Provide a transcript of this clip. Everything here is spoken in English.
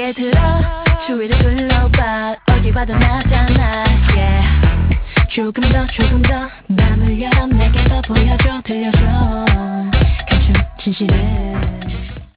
고개 들어 주위를 둘러봐 어디 봐도 나잖아 yeah. 조금 더 맘을 열어 내게 더 보여줘 들려줘 감춘 진실은